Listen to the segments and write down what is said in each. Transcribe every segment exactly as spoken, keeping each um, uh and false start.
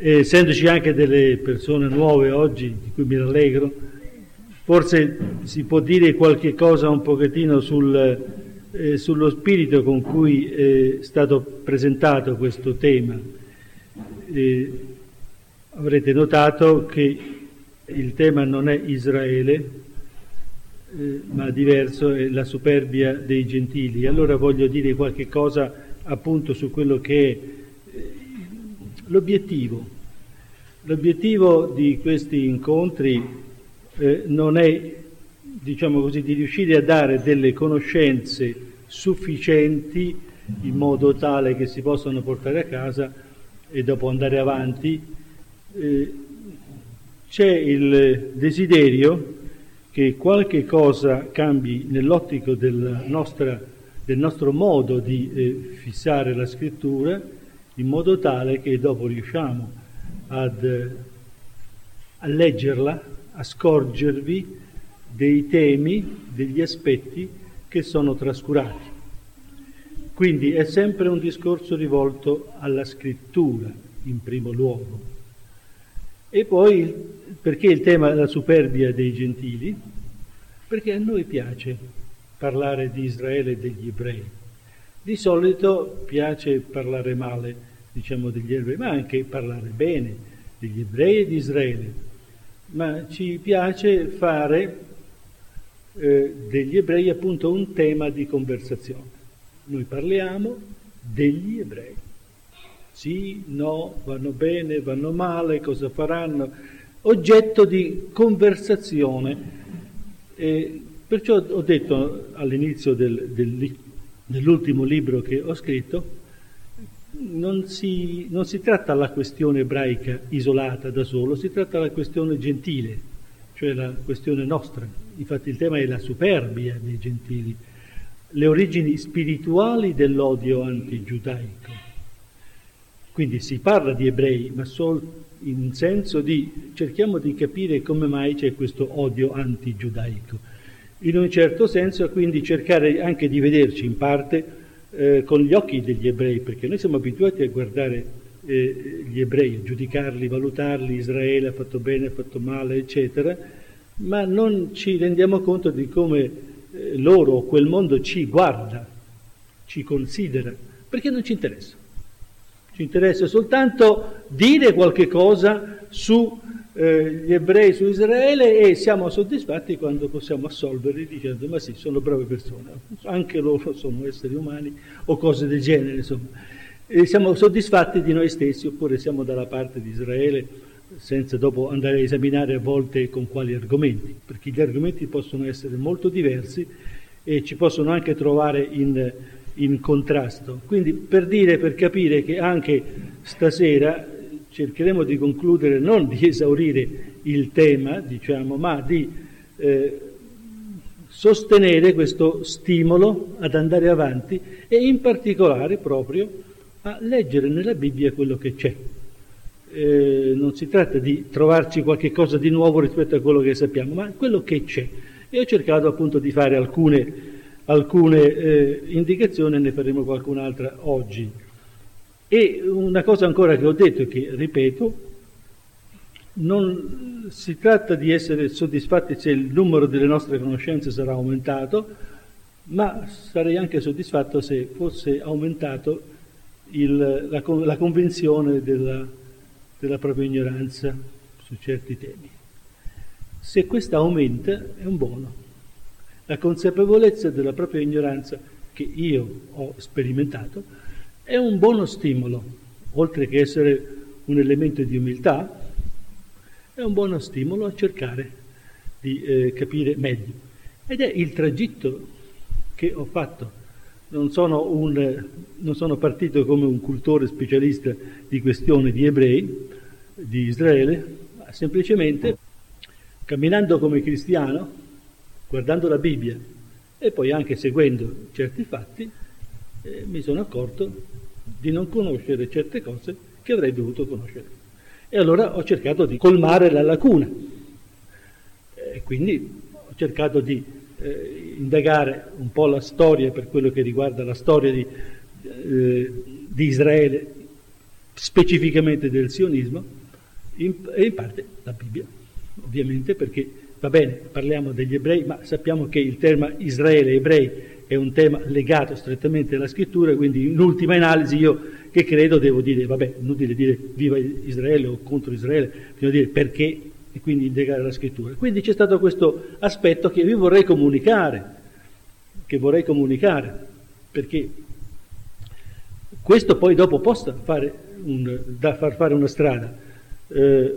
E essendoci anche delle persone nuove oggi, di cui mi rallegro, forse si può dire qualche cosa un pochettino sul, eh, sullo spirito con cui è stato presentato questo tema. Eh, avrete notato che il tema non è Israele, eh, ma diverso, è la superbia dei gentili. Allora voglio dire qualche cosa appunto su quello che è l'obiettivo. L'obiettivo di questi incontri eh, non è, diciamo così, di riuscire a dare delle conoscenze sufficienti in modo tale che si possano portare a casa e dopo andare avanti. Eh, c'è il desiderio che qualche cosa cambi nell'ottico della nostra, del nostro modo di eh, fissare la scrittura, in modo tale che dopo riusciamo ad, a leggerla, a scorgervi dei temi, degli aspetti che sono trascurati. Quindi è sempre un discorso rivolto alla scrittura, in primo luogo. E poi, perché il tema è la superbia dei gentili? Perché a noi piace parlare di Israele e degli ebrei. Di solito piace parlare male, diciamo, degli ebrei, ma anche parlare bene degli ebrei e di Israele. Ma ci piace fare eh, degli ebrei appunto un tema di conversazione. Noi parliamo degli ebrei. Sì, no, vanno bene, vanno male, cosa faranno? Oggetto di conversazione. E perciò ho detto all'inizio del, del nell'ultimo libro che ho scritto, non si, non si tratta la questione ebraica isolata da solo, si tratta la questione gentile, cioè la questione nostra. Infatti il tema è la superbia dei gentili, le origini spirituali dell'odio antigiudaico. Quindi si parla di ebrei, ma solo in senso di cerchiamo di capire come mai c'è questo odio antigiudaico. In un certo senso, quindi, cercare anche di vederci in parte eh, con gli occhi degli ebrei, perché noi siamo abituati a guardare eh, gli ebrei, a giudicarli, valutarli, Israele ha fatto bene, ha fatto male, eccetera, ma non ci rendiamo conto di come eh, loro o quel mondo ci guarda, ci considera, perché non ci interessa. Ci interessa soltanto dire qualche cosa su eh, gli ebrei, su Israele, e siamo soddisfatti quando possiamo assolverli dicendo ma sì, sono brave persone, anche loro sono esseri umani o cose del genere, insomma. E siamo soddisfatti di noi stessi, oppure siamo dalla parte di Israele senza dopo andare a esaminare a volte con quali argomenti, perché gli argomenti possono essere molto diversi e ci possono anche trovare in in contrasto. Quindi per dire, per capire che anche stasera cercheremo di concludere, non di esaurire il tema, diciamo, ma di eh, sostenere questo stimolo ad andare avanti e in particolare proprio a leggere nella Bibbia quello che c'è. Eh, non si tratta di trovarci qualche cosa di nuovo rispetto a quello che sappiamo, ma quello che c'è. E ho cercato appunto di fare alcune alcune eh, indicazioni, ne faremo qualcun'altra oggi. E una cosa ancora che ho detto e che ripeto, non si tratta di essere soddisfatti se il numero delle nostre conoscenze sarà aumentato, ma sarei anche soddisfatto se fosse aumentato il, la, la convinzione della, della propria ignoranza su certi temi. Se questa aumenta è un buono. La consapevolezza della propria ignoranza, che io ho sperimentato, è un buono stimolo, oltre che essere un elemento di umiltà, è un buono stimolo a cercare di eh, capire meglio. Ed è il tragitto che ho fatto. Non sono, un, non sono partito come un cultore specialista di questioni di ebrei, di Israele, ma semplicemente camminando come cristiano, guardando la Bibbia e poi anche seguendo certi fatti, eh, mi sono accorto di non conoscere certe cose che avrei dovuto conoscere. E allora ho cercato di colmare la lacuna. E quindi ho cercato di eh, indagare un po' la storia per quello che riguarda la storia di, eh, di Israele specificamente del sionismo, in, e in parte la Bibbia, ovviamente, perché va bene, parliamo degli ebrei, ma sappiamo che il tema Israele e ebrei è un tema legato strettamente alla scrittura, quindi in ultima analisi io che credo devo dire, vabbè, inutile dire viva Israele o contro Israele, bisogna dire perché e quindi indagare la scrittura. Quindi c'è stato questo aspetto che vi vorrei comunicare, che vorrei comunicare, perché questo poi dopo possa fare un, da far fare una strada. Eh,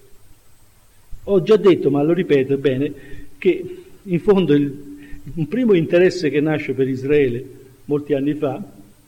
ho già detto, ma lo ripeto bene, che in fondo il, un primo interesse che nasce per Israele molti anni fa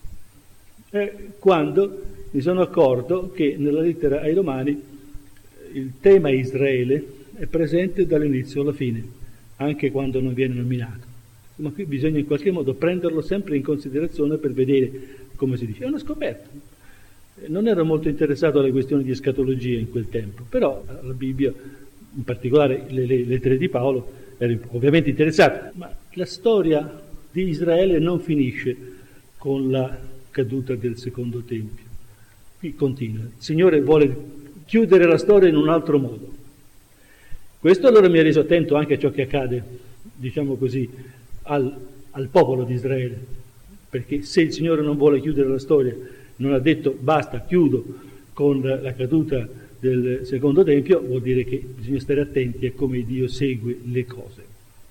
è quando mi sono accorto che nella lettera ai Romani il tema Israele è presente dall'inizio alla fine, anche quando non viene nominato. Ma qui bisogna in qualche modo prenderlo sempre in considerazione per vedere come si dice. È una scoperta. Non ero molto interessato alle questioni di escatologia in quel tempo, però la Bibbia, in particolare le, le lettere di Paolo, ero ovviamente interessato. Ma la storia di Israele non finisce con la caduta del secondo tempio. Qui continua. Il Signore vuole chiudere la storia in un altro modo. Questo allora mi ha reso attento anche a ciò che accade, diciamo così, al, al popolo di Israele, perché se il Signore non vuole chiudere la storia, non ha detto basta, chiudo con la caduta del secondo tempio, vuol dire che bisogna stare attenti a come Dio segue le cose.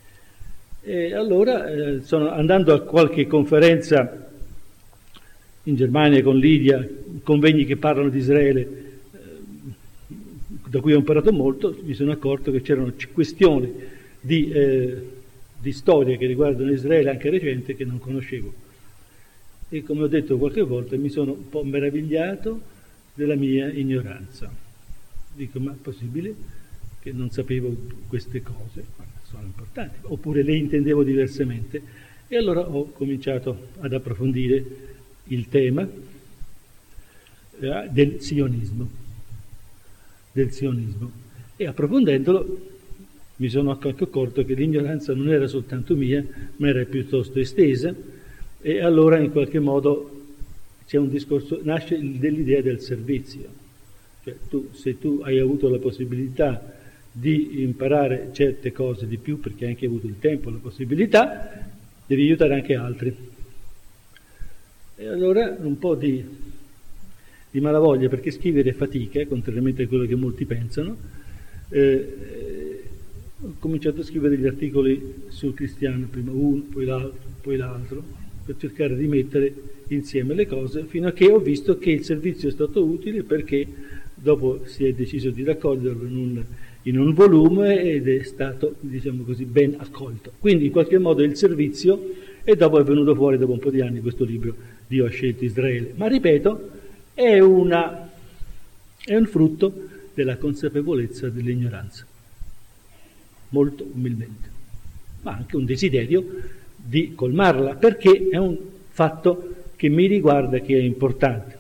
E allora, eh, sono andando a qualche conferenza in Germania con Lidia, convegni che parlano di Israele, da cui ho imparato molto, mi sono accorto che c'erano questioni di, eh, di storia che riguardano Israele, anche recente, che non conoscevo. E come ho detto qualche volta, mi sono un po' meravigliato della mia ignoranza. Dico, ma è possibile che non sapevo queste cose? Ma sono importanti. Oppure le intendevo diversamente. E allora ho cominciato ad approfondire il tema eh, del sionismo. del sionismo e approfondendolo mi sono accorto che l'ignoranza non era soltanto mia, ma era piuttosto estesa, e allora in qualche modo c'è un discorso, nasce dell'idea del servizio. Cioè tu, se tu hai avuto la possibilità di imparare certe cose di più, perché hai anche avuto il tempo, la possibilità, devi aiutare anche altri. E allora un po' di di malavoglia, perché scrivere è fatica, contrariamente a quello che molti pensano, eh, ho cominciato a scrivere degli articoli sul cristiano, prima uno, poi l'altro, poi l'altro, per cercare di mettere insieme le cose, fino a che ho visto che il servizio è stato utile, perché dopo si è deciso di raccoglierlo in un, in un volume ed è stato, diciamo così, ben accolto. Quindi in qualche modo il servizio, e dopo è venuto fuori dopo un po' di anni questo libro, Dio ha scelto Israele. Ma ripeto, È, una, è un frutto della consapevolezza dell'ignoranza, molto umilmente, ma anche un desiderio di colmarla, perché è un fatto che mi riguarda, che è importante.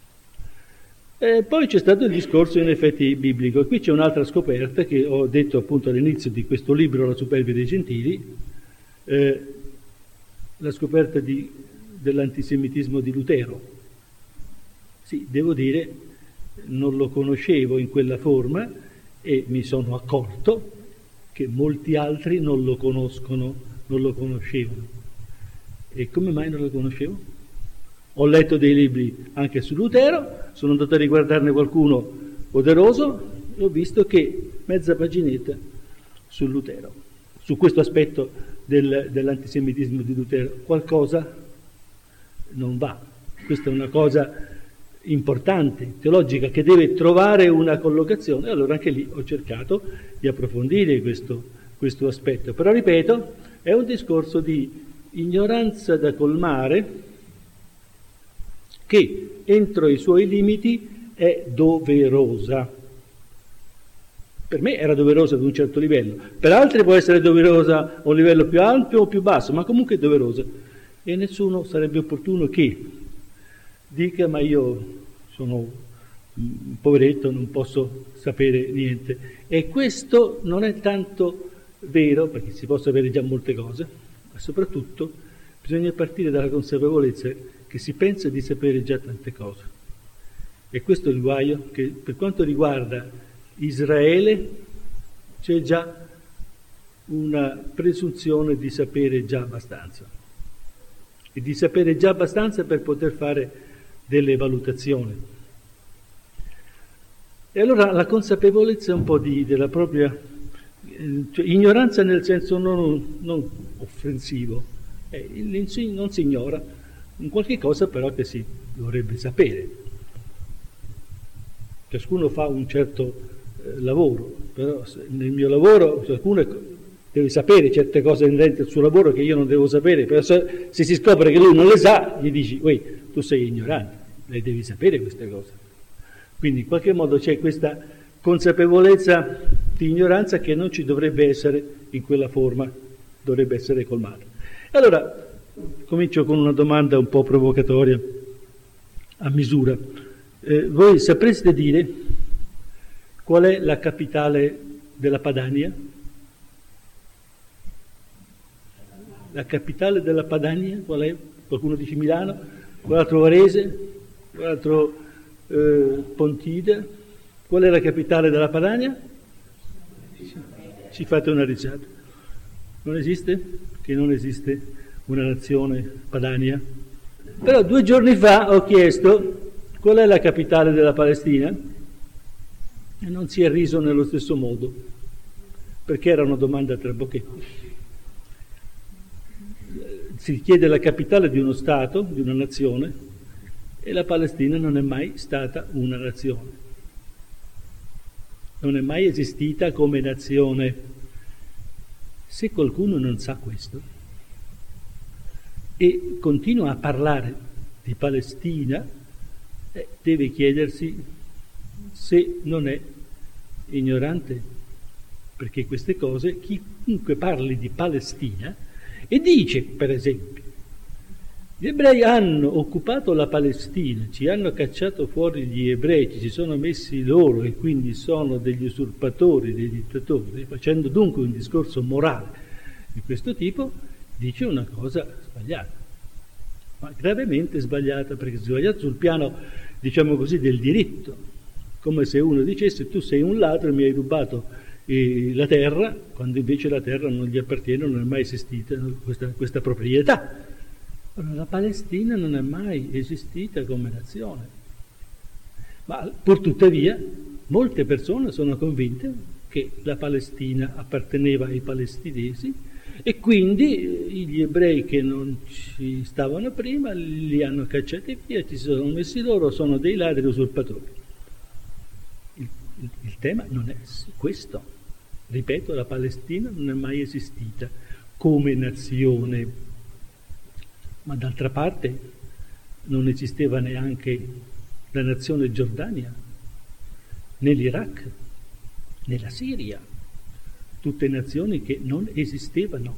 E poi c'è stato il discorso in effetti biblico, e qui c'è un'altra scoperta che ho detto appunto all'inizio di questo libro, La superbia dei gentili, eh, la scoperta di, dell'antisemitismo di Lutero. Sì, devo dire, non lo conoscevo in quella forma e mi sono accorto che molti altri non lo conoscono, non lo conoscevano. E come mai non lo conoscevo? Ho letto dei libri anche su Lutero, sono andato a riguardarne qualcuno poderoso e ho visto che mezza paginetta su Lutero, su questo aspetto del, dell'antisemitismo di Lutero. Qualcosa non va. Questa è una cosa importante, teologica, che deve trovare una collocazione. Allora anche lì ho cercato di approfondire questo, questo aspetto. Però ripeto, è un discorso di ignoranza da colmare che entro i suoi limiti è doverosa. Per me era doverosa ad un certo livello, per altri può essere doverosa a un livello più ampio o più basso, ma comunque è doverosa. E nessuno sarebbe opportuno che dica ma io sono un poveretto, non posso sapere niente. E questo non è tanto vero, perché si può sapere già molte cose, ma soprattutto bisogna partire dalla consapevolezza che si pensa di sapere già tante cose. E questo è il guaio, che per quanto riguarda Israele c'è già una presunzione di sapere già abbastanza, e di sapere già abbastanza per poter fare delle valutazioni. E allora la consapevolezza un po' di, della propria, eh, cioè ignoranza nel senso non, non offensivo, eh, non si ignora in qualche cosa però che si dovrebbe sapere. Ciascuno fa un certo eh, lavoro, però nel mio lavoro qualcuno deve sapere certe cose inerenti al suo lavoro che io non devo sapere, però se, se si scopre che lui non le sa, gli dici, uè, tu sei ignorante, le devi sapere queste cose. Quindi in qualche modo c'è questa consapevolezza di ignoranza che non ci dovrebbe essere in quella forma, dovrebbe essere colmata. Allora, comincio con una domanda un po' provocatoria, a misura. Eh, voi sapreste dire qual è la capitale della Padania? La capitale della Padania qual è? Qualcuno dice Milano, quell'altro Varese, quell'altro eh, Pontida. Qual è la capitale della Padania? Ci fate una risata. Non esiste? Che non esiste una nazione Padania? Però due giorni fa ho chiesto qual è la capitale della Palestina e non si è riso nello stesso modo, perché era una domanda a tre bocchetti. Si chiede la capitale di uno Stato, di una nazione, e la Palestina non è mai stata una nazione. Non è mai esistita come nazione. Se qualcuno non sa questo e continua a parlare di Palestina, eh, deve chiedersi se non è ignorante, perché queste cose, chiunque parli di Palestina e dice, per esempio, gli ebrei hanno occupato la Palestina, ci hanno cacciato fuori gli ebrei, ci si sono messi loro e quindi sono degli usurpatori, dei dittatori, facendo dunque un discorso morale di questo tipo, dice una cosa sbagliata, ma gravemente sbagliata, perché è sbagliata sul piano, diciamo così, del diritto, come se uno dicesse tu sei un ladro e mi hai rubato la terra, quando invece la terra non gli appartiene, non è mai esistita questa, questa proprietà. Allora, la Palestina non è mai esistita come nazione, ma pur tuttavia molte persone sono convinte che la Palestina apparteneva ai palestinesi e quindi gli ebrei che non ci stavano prima li hanno cacciati via, ci sono messi loro, sono dei ladri usurpatori. Il, il, il tema non è questo. Ripeto, la Palestina non è mai esistita come nazione, ma d'altra parte non esisteva neanche la nazione Giordania, né l'Iraq, né la Siria, tutte nazioni che non esistevano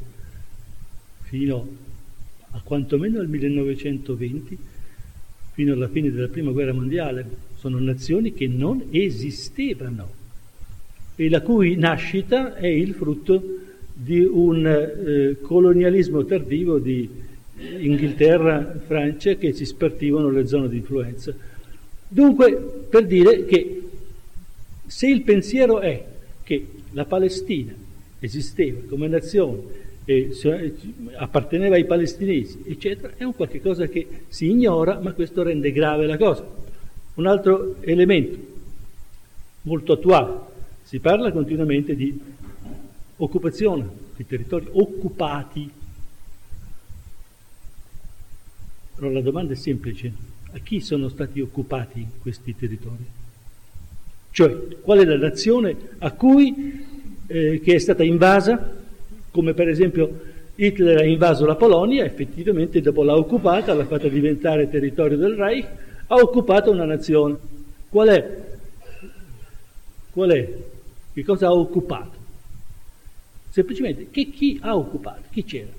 fino a quantomeno al millenovecentoventi, fino alla fine della Prima Guerra Mondiale. Sono nazioni che non esistevano e la cui nascita è il frutto di un eh, colonialismo tardivo di Inghilterra, Francia, che si spartivano le zone di influenza. Dunque, per dire che se il pensiero è che la Palestina esisteva come nazione e apparteneva ai palestinesi, eccetera, è un qualche cosa che si ignora, ma questo rende grave la cosa. Un altro elemento molto attuale: si parla continuamente di occupazione, di territori occupati. Allora la domanda è semplice: a chi sono stati occupati questi territori? Cioè, qual è la nazione a cui, eh, che è stata invasa, come per esempio Hitler ha invaso la Polonia, effettivamente dopo l'ha occupata, l'ha fatta diventare territorio del Reich, ha occupato una nazione. Qual è? Qual è? Che cosa ha occupato? Semplicemente, che chi ha occupato? Chi c'era?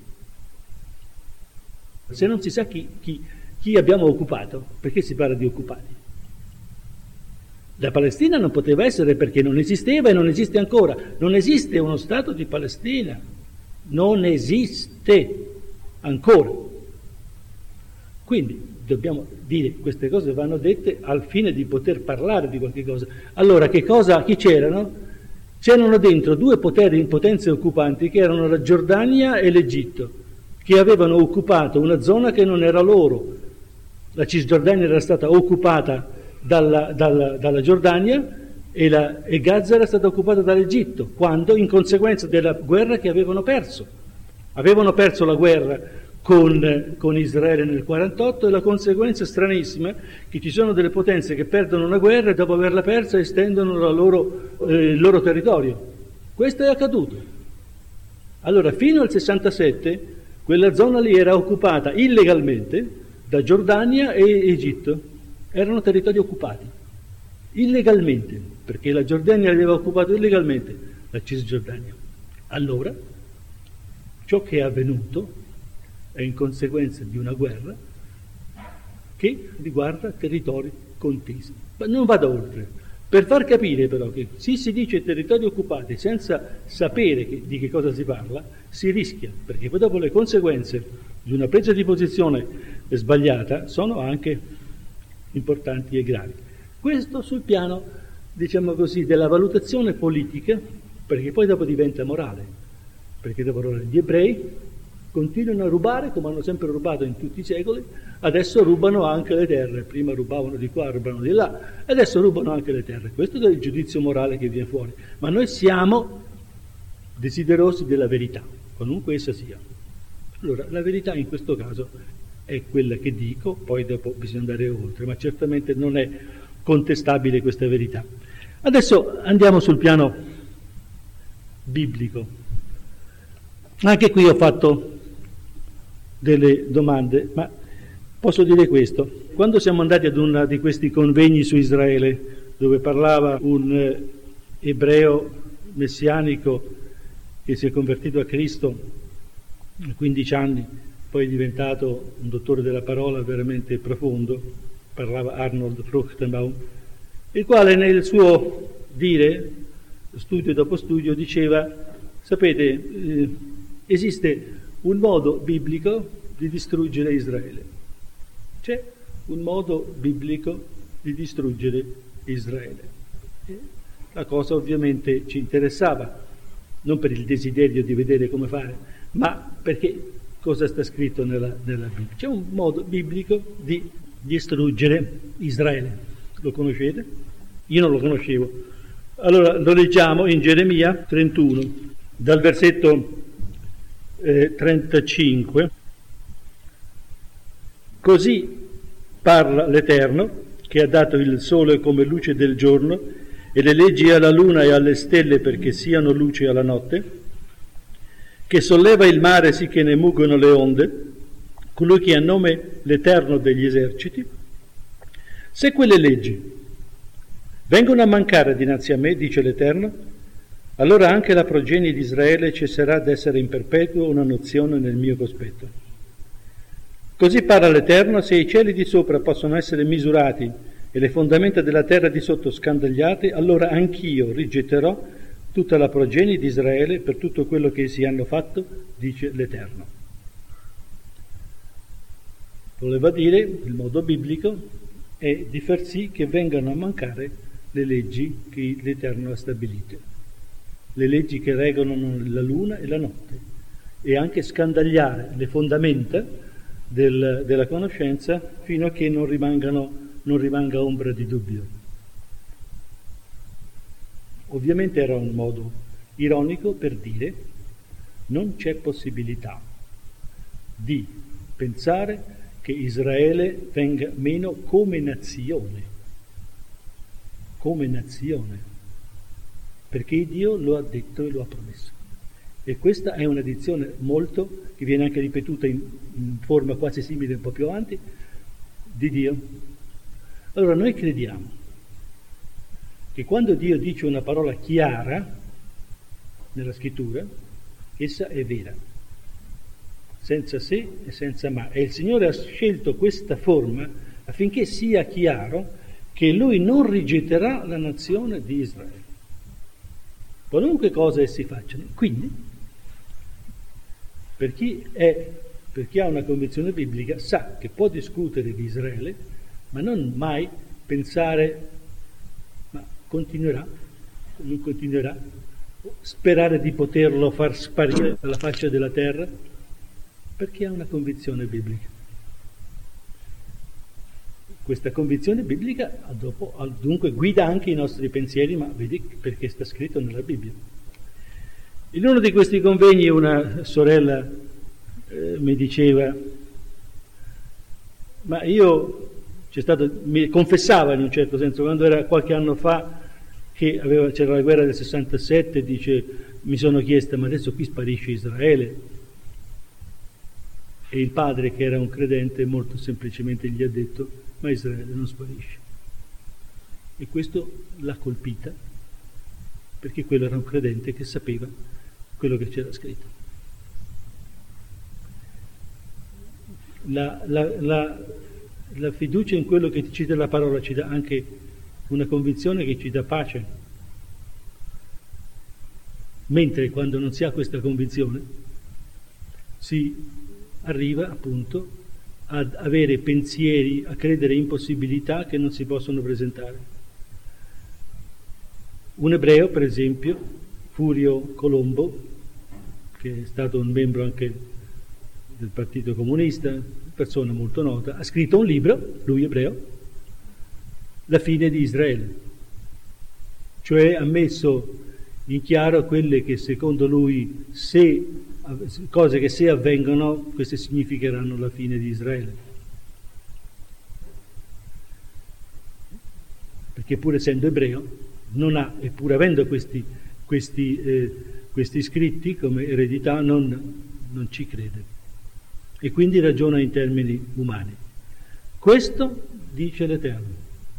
Se non si sa chi, chi, chi abbiamo occupato, perché si parla di occupati? La Palestina non poteva essere perché non esisteva e non esiste ancora. Non esiste uno Stato di Palestina. Non esiste ancora. Quindi dobbiamo dire queste cose, vanno dette al fine di poter parlare di qualche cosa. Allora, che cosa, chi c'erano? C'erano dentro due poteri, potenze occupanti che erano la Giordania e l'Egitto, che avevano occupato una zona che non era loro. La Cisgiordania era stata occupata dalla, dalla, dalla Giordania e, la, e Gaza era stata occupata dall'Egitto, quando in conseguenza della guerra che avevano perso. Avevano perso la guerra con, con Israele nel quarantotto, e la conseguenza stranissima che ci sono delle potenze che perdono una guerra e dopo averla persa estendono la loro, eh, il loro territorio. Questo è accaduto. Allora, fino al sessantasette quella zona lì era occupata illegalmente da Giordania e Egitto. Erano territori occupati illegalmente, perché la Giordania aveva occupato illegalmente la Cisgiordania. Allora, ciò che è avvenuto è in conseguenza di una guerra che riguarda territori contesi. Ma non vado oltre. Per far capire però che se si dice territori occupati senza sapere che, di che cosa si parla, si rischia, perché poi dopo le conseguenze di una presa di posizione sbagliata sono anche importanti e gravi. Questo sul piano, diciamo così, della valutazione politica, perché poi dopo diventa morale, perché dopo gli ebrei continuano a rubare come hanno sempre rubato in tutti i secoli, adesso rubano anche le terre, prima rubavano di qua, rubano di là, adesso rubano anche le terre. Questo è il giudizio morale che viene fuori, ma noi siamo desiderosi della verità, qualunque essa sia. Allora, la verità in questo caso è quella che dico, poi dopo bisogna andare oltre, ma certamente non è contestabile questa verità. Adesso andiamo sul piano biblico. Anche qui ho fatto delle domande, ma posso dire questo. Quando siamo andati ad uno di questi convegni su Israele, dove parlava un eh, ebreo messianico che si è convertito a Cristo a quindici anni, poi è diventato un dottore della parola veramente profondo, parlava Arnold Fruchtenbaum, il quale nel suo dire, studio dopo studio, diceva, sapete, eh, esiste un modo biblico di distruggere Israele. C'è un modo biblico di distruggere Israele. E la cosa ovviamente ci interessava, non per il desiderio di vedere come fare, ma perché cosa sta scritto nella, nella Bibbia. C'è un modo biblico di distruggere Israele. Lo conoscete? Io non lo conoscevo. Allora lo leggiamo in Geremia trentuno, dal versetto Eh, trentacinque. Così parla l'Eterno, che ha dato il sole come luce del giorno e le leggi alla luna e alle stelle perché siano luce alla notte, che solleva il mare sì che ne muggono le onde, colui che ha nome l'Eterno degli eserciti. Se quelle leggi vengono a mancare dinanzi a me, dice l'Eterno, allora anche la progenie di Israele cesserà d'essere in perpetuo una nozione nel mio cospetto. Così parla l'Eterno, se i cieli di sopra possono essere misurati e le fondamenta della terra di sotto scandagliate, allora anch'io rigetterò tutta la progenie di Israele per tutto quello che essi hanno fatto, dice l'Eterno. Voleva dire, il modo biblico è di far sì che vengano a mancare le leggi che l'Eterno ha stabilite, le leggi che regolano la luna e la notte, e anche scandagliare le fondamenta del, della conoscenza fino a che non rimangano, non rimanga ombra di dubbio. Ovviamente era un modo ironico per dire non c'è possibilità di pensare che Israele venga meno come nazione, come nazione, perché Dio lo ha detto e lo ha promesso. E questa è una dizione molto, che viene anche ripetuta in, in forma quasi simile un po' più avanti, di Dio. Allora noi crediamo che quando Dio dice una parola chiara nella scrittura, essa è vera, senza se e senza ma. E il Signore ha scelto questa forma affinché sia chiaro che Lui non rigetterà la nazione di Israele, qualunque cosa essi facciano. Quindi, per chi è per chi ha una convinzione biblica, sa che può discutere di Israele, ma non mai pensare, ma continuerà, non continuerà, sperare di poterlo far sparire dalla faccia della terra, perché ha una convinzione biblica. Questa convinzione biblica dopo, dunque guida anche i nostri pensieri, ma vedi perché sta scritto nella Bibbia. In uno di questi convegni una sorella eh, mi diceva, ma io, c'è stato, mi confessava in un certo senso, quando era qualche anno fa che aveva, c'era la guerra del sessantasette, dice, mi sono chiesta, ma adesso qui sparisce Israele? E il padre, che era un credente, molto semplicemente gli ha detto, ma Israele non sparisce. E questo l'ha colpita, perché quello era un credente che sapeva quello che c'era scritto. La, la, la, la fiducia in quello che ci dà la parola ci dà anche una convinzione che ci dà pace. Mentre quando non si ha questa convinzione si arriva appunto ad avere pensieri, a credere in possibilità che non si possono presentare. Un ebreo, per esempio, Furio Colombo, che è stato un membro anche del Partito Comunista, persona molto nota, ha scritto un libro, lui ebreo, La fine di Israele, cioè ha messo in chiaro quelle che secondo lui, se cose che se avvengono, queste significheranno la fine di Israele. Perché pur essendo ebreo, non ha, e pur avendo questi, questi, eh, questi scritti come eredità, non, non ci crede. E quindi ragiona in termini umani. Questo dice l'Eterno.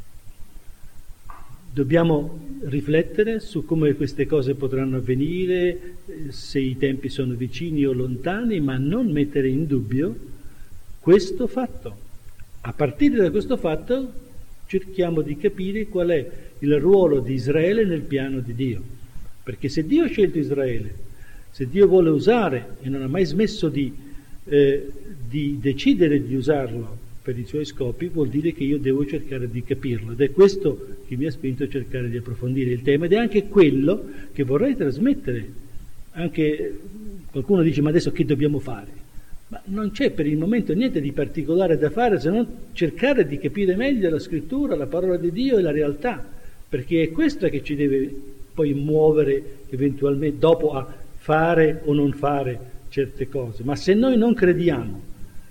Dobbiamo riflettere su come queste cose potranno avvenire, se i tempi sono vicini o lontani, ma non mettere in dubbio questo fatto. A partire da questo fatto cerchiamo di capire qual è il ruolo di Israele nel piano di Dio. Perché se Dio ha scelto Israele, se Dio vuole usare e non ha mai smesso di, eh, di decidere di usarlo per i suoi scopi, vuol dire che io devo cercare di capirlo, ed è questo che mi ha spinto a cercare di approfondire il tema, ed è anche quello che vorrei trasmettere. Anche qualcuno dice, ma adesso che dobbiamo fare? Ma non c'è per il momento niente di particolare da fare, se non cercare di capire meglio la scrittura, la parola di Dio e la realtà, perché è questa che ci deve poi muovere eventualmente dopo a fare o non fare certe cose. Ma se noi non crediamo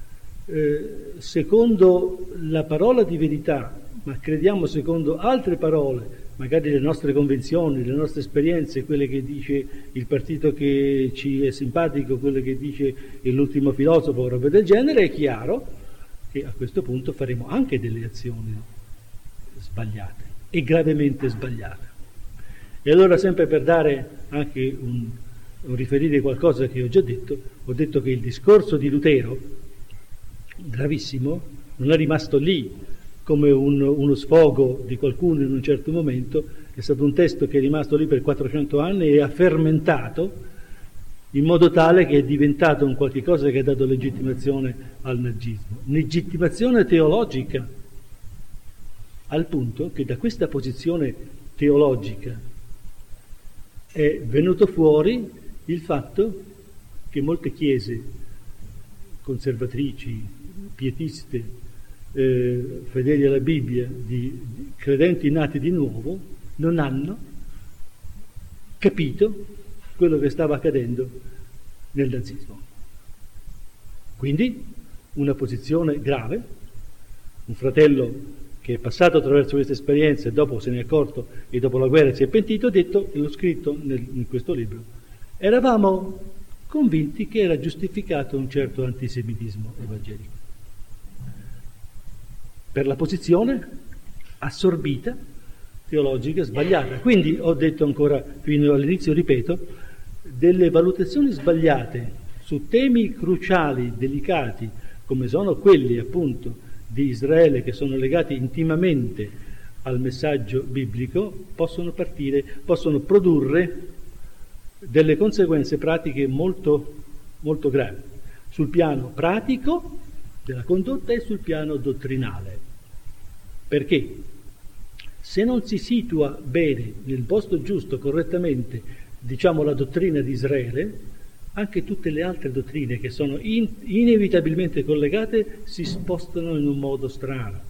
Eh, secondo la parola di verità, ma crediamo secondo altre parole, magari le nostre convinzioni, le nostre esperienze, quelle che dice il partito che ci è simpatico, quelle che dice l'ultimo filosofo o roba del genere, è chiaro che a questo punto faremo anche delle azioni sbagliate e gravemente sbagliate. E allora, sempre per dare anche un, un riferire qualcosa che ho già detto, ho detto che il discorso di Lutero, gravissimo, non è rimasto lì come un, uno sfogo di qualcuno in un certo momento, è stato un testo che è rimasto lì per quattrocento anni e ha fermentato in modo tale che è diventato un qualche cosa che ha dato legittimazione al nazismo, legittimazione teologica, al punto che da questa posizione teologica è venuto fuori il fatto che molte chiese conservatrici, pietiste, eh, fedeli alla Bibbia, di, di credenti nati di nuovo, non hanno capito quello che stava accadendo nel nazismo. Quindi una posizione grave, un fratello che è passato attraverso queste esperienze e dopo se ne è accorto e dopo la guerra si è pentito, ha detto, e l'ho scritto nel, in questo libro, eravamo convinti che era giustificato un certo antisemitismo evangelico per la posizione assorbita, teologica, sbagliata. Quindi ho detto ancora fino all'inizio, ripeto, delle valutazioni sbagliate su temi cruciali, delicati, come sono quelli appunto di Israele, che sono legati intimamente al messaggio biblico, possono partire, possono produrre delle conseguenze pratiche molto, molto gravi. sul piano pratico della condotta e sul piano dottrinale. Perché se non si situa bene nel posto giusto, correttamente, diciamo la dottrina di Israele, anche tutte le altre dottrine che sono in, inevitabilmente collegate si spostano in un modo strano.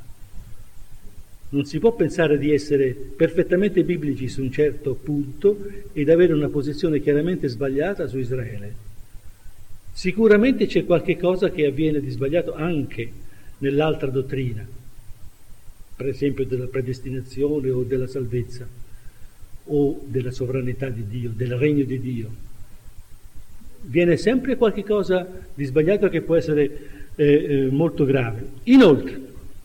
Non si può pensare di essere perfettamente biblici su un certo punto ed avere una posizione chiaramente sbagliata su Israele. Sicuramente c'è qualche cosa che avviene di sbagliato anche nell'altra dottrina, per esempio della predestinazione o della salvezza o della sovranità di Dio, del regno di Dio. Viene sempre qualche cosa di sbagliato che può essere eh, eh, molto grave. Inoltre,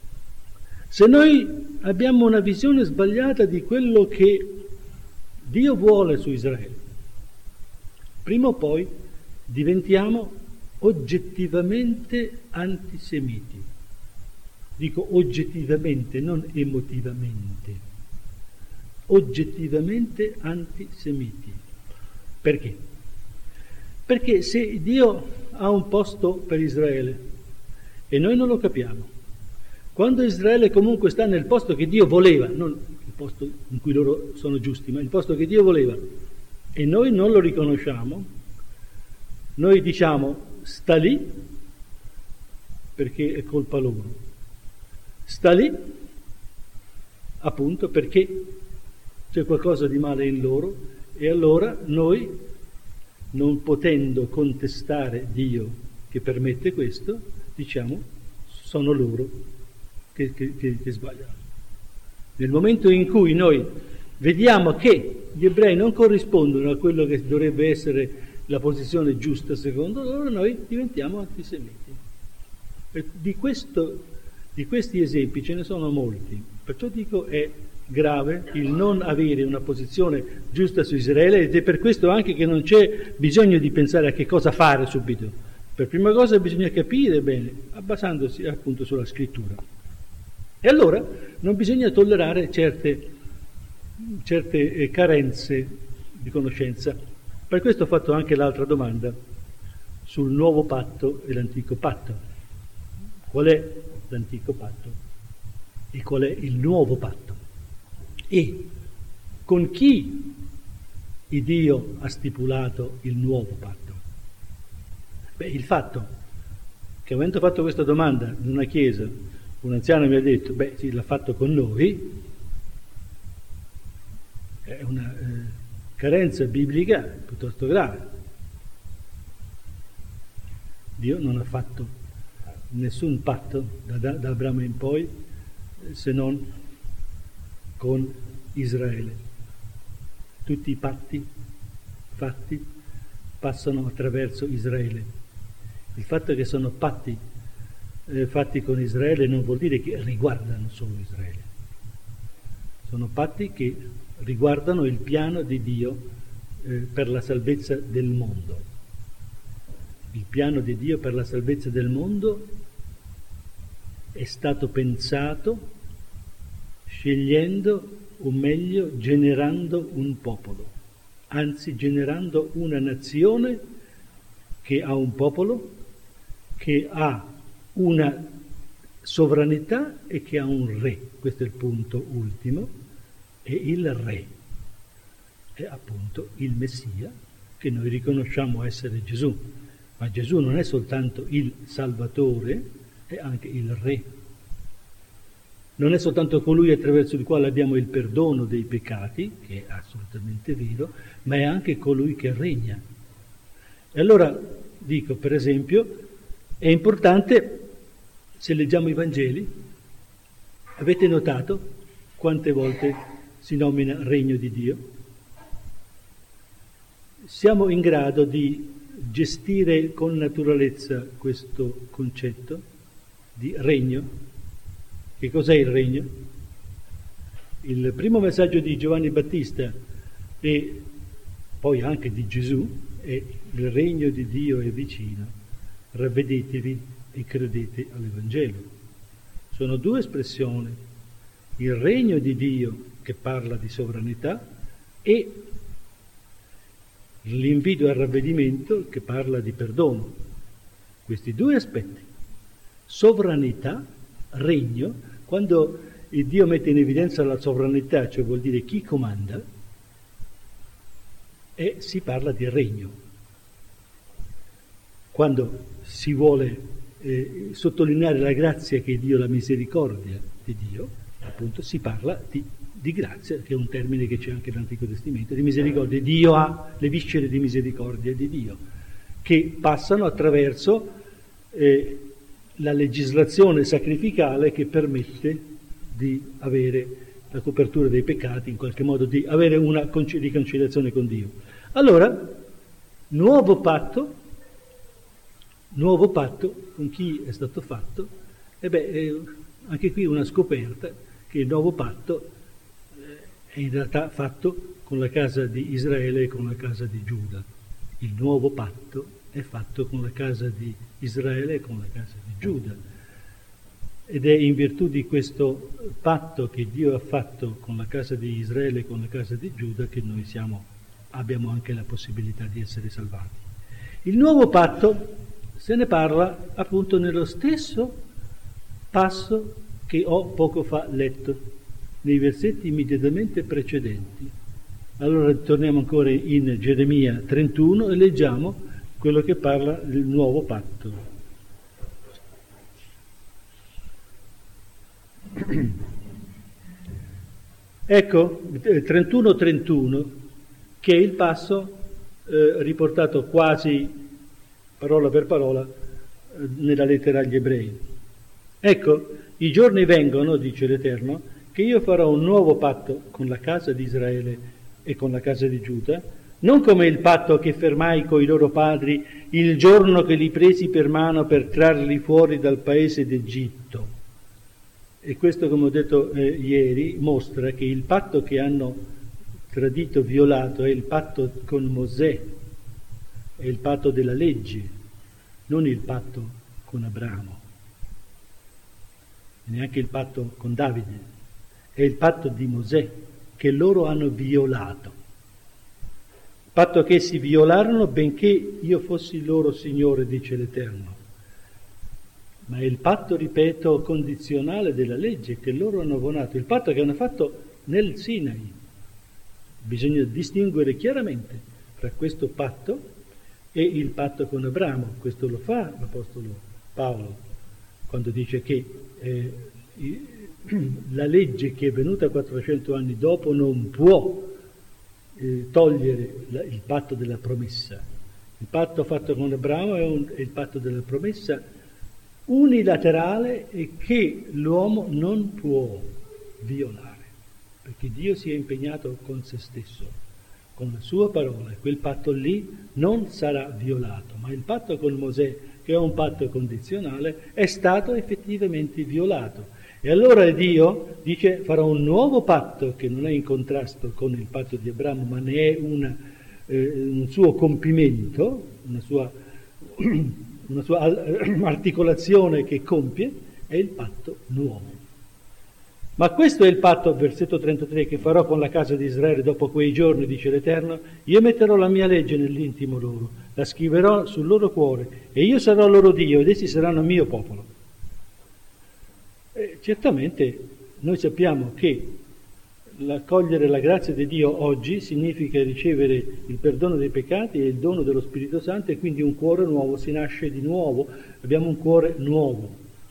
se noi abbiamo una visione sbagliata di quello che Dio vuole su Israele, prima o poi diventiamo oggettivamente antisemiti. Dico oggettivamente, non emotivamente. Oggettivamente antisemiti. Perché? Perché se Dio ha un posto per Israele e noi non lo capiamo, quando Israele comunque sta nel posto che Dio voleva, non il posto in cui loro sono giusti, ma il posto che Dio voleva, e noi non lo riconosciamo, noi diciamo sta lì perché è colpa loro, sta lì appunto perché c'è qualcosa di male in loro, e allora noi, non potendo contestare Dio che permette questo, diciamo sono loro Che, che, che, che sbagliano. Nel momento in cui noi vediamo che gli ebrei non corrispondono a quello che dovrebbe essere la posizione giusta secondo loro, noi diventiamo antisemiti. E di, questo, di questi esempi ce ne sono molti, perciò dico è grave il non avere una posizione giusta su Israele, ed è per questo anche che non c'è bisogno di pensare a che cosa fare subito. Per prima cosa bisogna capire bene, basandosi appunto sulla scrittura. E allora non bisogna tollerare certe, certe eh, carenze di conoscenza. Per questo ho fatto anche l'altra domanda sul nuovo patto e l'antico patto. Qual è l'antico patto e qual è il nuovo patto? E con chi il Dio ha stipulato il nuovo patto? Beh, il fatto che, avendo fatto questa domanda in una chiesa, un anziano mi ha detto, beh sì, l'ha fatto con noi, è una eh, carenza biblica piuttosto grave. Dio non ha fatto nessun patto da, da, da Abramo in poi eh, se non con Israele. Tutti i patti fatti passano attraverso Israele. Il fatto che sono patti Eh, fatti con Israele non vuol dire che riguardano solo Israele. Sono patti che riguardano il piano di Dio eh, per la salvezza del mondo. Il piano di Dio per la salvezza del mondo è stato pensato scegliendo, o meglio, generando un popolo, anzi generando una nazione che ha un popolo, che ha una sovranità e che ha un re. Questo è il punto ultimo, e il re è appunto il Messia, che noi riconosciamo essere Gesù, ma Gesù non è soltanto il Salvatore, è anche il re. Non è soltanto colui attraverso il quale abbiamo il perdono dei peccati, che è assolutamente vero, ma è anche colui che regna. E allora dico, per esempio, è importante, se leggiamo i Vangeli, avete notato quante volte si nomina regno di Dio? Siamo in grado di gestire con naturalezza questo concetto di regno? Che cos'è il regno? Il primo messaggio di Giovanni Battista e poi anche di Gesù è: il regno di Dio è vicino, ravvedetevi e credete all'Evangelo. Sono due espressioni: il regno di Dio, che parla di sovranità, e l'invito al ravvedimento, che parla di perdono. questi due aspetti, sovranità, regno. Quando il Dio mette in evidenza la sovranità, cioè vuol dire chi comanda, e si parla di regno. Quando si vuole eh, sottolineare la grazia che è Dio, la misericordia di Dio, appunto si parla di, di grazia, che è un termine che c'è anche nell'Antico Testamento, di misericordia. Dio ha le viscere di misericordia di Dio, che passano attraverso eh, la legislazione sacrificale che permette di avere la copertura dei peccati, in qualche modo di avere una riconciliazione con Dio. Allora, nuovo patto, nuovo patto con chi è stato fatto? E beh, eh, anche qui una scoperta che il nuovo patto eh, è in realtà fatto con la casa di Israele e con la casa di Giuda. Il nuovo patto è fatto con la casa di Israele e con la casa di Giuda. Ed è in virtù di questo patto che Dio ha fatto con la casa di Israele e con la casa di Giuda che noi siamo, abbiamo anche la possibilità di essere salvati. Il nuovo patto se ne parla appunto nello stesso passo che ho poco fa letto, nei versetti immediatamente precedenti. Allora torniamo ancora in Geremia trentuno e leggiamo quello che parla del nuovo patto. Ecco, trentuno trentuno, che è il passo eh, riportato quasi parola per parola eh, nella lettera agli Ebrei. Ecco, i giorni vengono, dice l'Eterno, che io farò un nuovo patto con la casa di Israele e con la casa di Giuda, non come il patto che fermai coi loro padri il giorno che li presi per mano per trarli fuori dal paese d'Egitto. E questo, come ho detto eh, ieri, mostra che il patto che hanno tradito, violato, è il patto con Mosè, è il patto della legge, non il patto con Abramo, neanche il patto con Davide, è il patto di Mosè che loro hanno violato. Patto che essi violarono benché io fossi loro Signore, dice l'Eterno. Ma è il patto, ripeto, condizionale della legge che loro hanno violato, il patto che hanno fatto nel Sinai. Bisogna distinguere chiaramente tra questo patto e il patto con Abramo. Questo lo fa l'Apostolo Paolo quando dice che eh, la legge che è venuta quattrocento anni dopo non può eh, togliere la, il patto della promessa. Il patto fatto con Abramo è, un, è il patto della promessa unilaterale e che l'uomo non può violare, perché Dio si è impegnato con se stesso, con la sua parola, e quel patto lì non sarà violato. Ma il patto con Mosè, che è un patto condizionale, è stato effettivamente violato. E allora Dio dice: farò un nuovo patto che non è in contrasto con il patto di Abramo, ma ne è una, eh, un suo compimento, una sua, una sua articolazione che compie, è il patto nuovo. Ma questo è il patto, versetto trentatré, che farò con la casa di Israele dopo quei giorni, dice l'Eterno: io metterò la mia legge nell'intimo loro, la scriverò sul loro cuore, e io sarò loro Dio, ed essi saranno mio popolo. E certamente noi sappiamo che l'accogliere la grazia di Dio oggi significa ricevere il perdono dei peccati e il dono dello Spirito Santo, e quindi un cuore nuovo, si nasce di nuovo, abbiamo un cuore nuovo.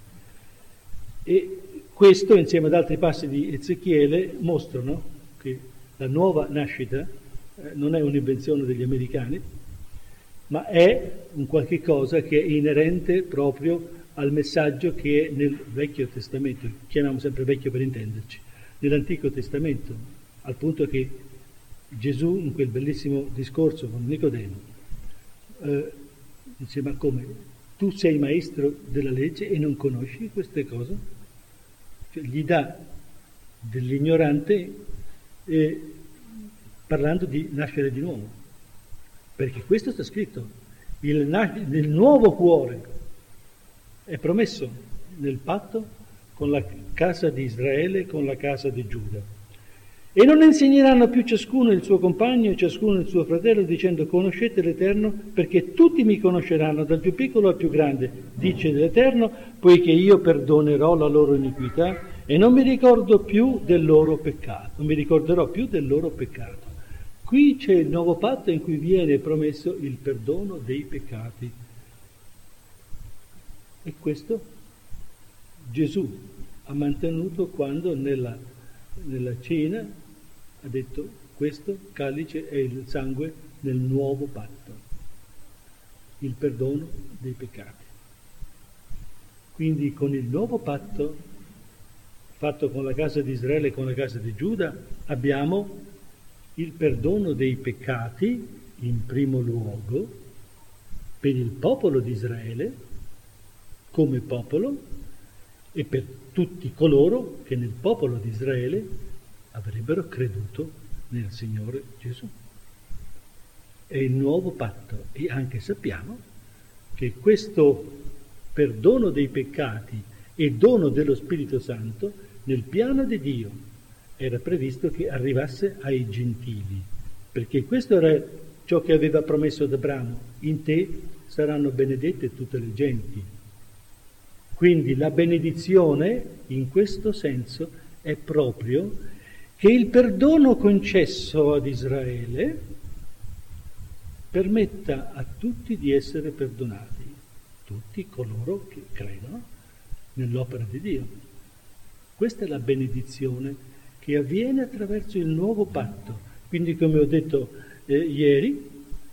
E questo, insieme ad altri passi di Ezechiele, mostrano che la nuova nascita eh, non è un'invenzione degli americani, ma è un qualche cosa che è inerente proprio al messaggio che è nel Vecchio Testamento, chiamiamo sempre vecchio per intenderci, nell'Antico Testamento, al punto che Gesù, in quel bellissimo discorso con Nicodemo, eh, dice: ma come? Tu sei maestro della legge e non conosci queste cose? Cioè, gli dà dell'ignorante eh, parlando di nascere di nuovo, perché questo sta scritto, il, il nuovo cuore è promesso nel patto con la casa di Israele e con la casa di Giuda. E non insegneranno più ciascuno il suo compagno e ciascuno il suo fratello, dicendo: conoscete l'Eterno, perché tutti mi conosceranno, dal più piccolo al più grande, dice l'Eterno, poiché io perdonerò la loro iniquità e non mi ricordo più del loro peccato, non mi ricorderò più del loro peccato. Qui c'è il nuovo patto in cui viene promesso il perdono dei peccati. E questo Gesù ha mantenuto quando nella, nella cena ha detto: questo calice è il sangue del nuovo patto, il perdono dei peccati. Quindi con il nuovo patto fatto con la casa di Israele e con la casa di Giuda abbiamo il perdono dei peccati in primo luogo per il popolo di Israele come popolo e per tutti coloro che nel popolo di Israele avrebbero creduto nel Signore Gesù. È il nuovo patto e anche sappiamo che questo perdono dei peccati e dono dello Spirito Santo nel piano di Dio era previsto che arrivasse ai gentili, perché questo era ciò che aveva promesso ad Abramo: in te saranno benedette tutte le genti. Quindi la benedizione in questo senso è proprio che il perdono concesso ad Israele permetta a tutti di essere perdonati, tutti coloro che credono nell'opera di Dio. Questa è la benedizione che avviene attraverso il nuovo patto. Quindi, come ho detto eh, ieri,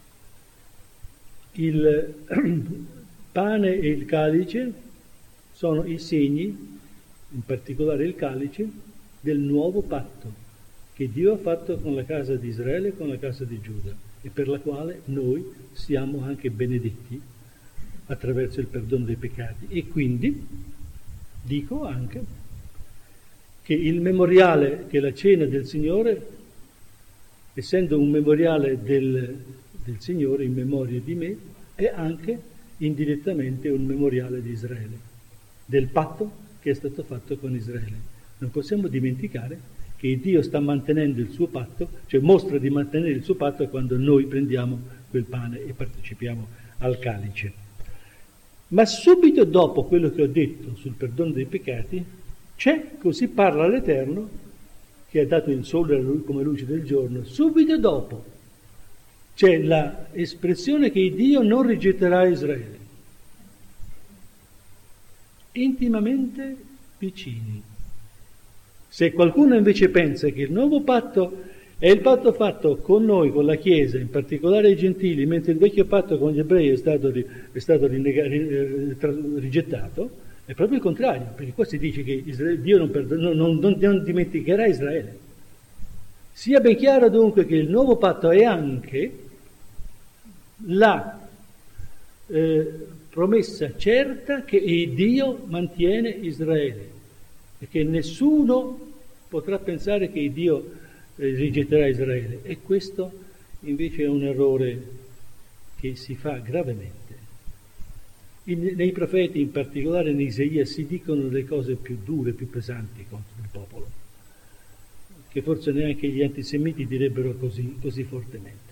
il pane e il calice sono i segni, in particolare il calice, del nuovo patto che Dio ha fatto con la casa di Israele e con la casa di Giuda, e per la quale noi siamo anche benedetti attraverso il perdono dei peccati. E quindi dico anche che il memoriale, che la cena del Signore, essendo un memoriale del, del Signore in memoria di me, è anche indirettamente un memoriale di Israele, del patto che è stato fatto con Israele. Non possiamo dimenticare che Dio sta mantenendo il suo patto, cioè mostra di mantenere il suo patto quando noi prendiamo quel pane e partecipiamo al calice. Ma subito dopo quello che ho detto sul perdono dei peccati, c'è, così parla l'Eterno, che ha dato il sole come luce del giorno, subito dopo c'è l'espressione che Dio non rigetterà Israele. Intimamente vicini. Se qualcuno invece pensa che il nuovo patto è il patto fatto con noi, con la Chiesa, in particolare i gentili, mentre il vecchio patto con gli ebrei è stato, è stato rinnega, rigettato, è proprio il contrario, perché qua si dice che Israele, Dio non, perdono, non, non, non dimenticherà Israele. Sia ben chiaro dunque che il nuovo patto è anche la eh, promessa certa che Dio mantiene Israele e che nessuno potrà pensare che Dio eh, rigetterà Israele. E questo invece è un errore che si fa gravemente. In, nei profeti, in particolare in Isaia, si dicono le cose più dure, più pesanti contro il popolo, che forse neanche gli antisemiti direbbero così, così fortemente.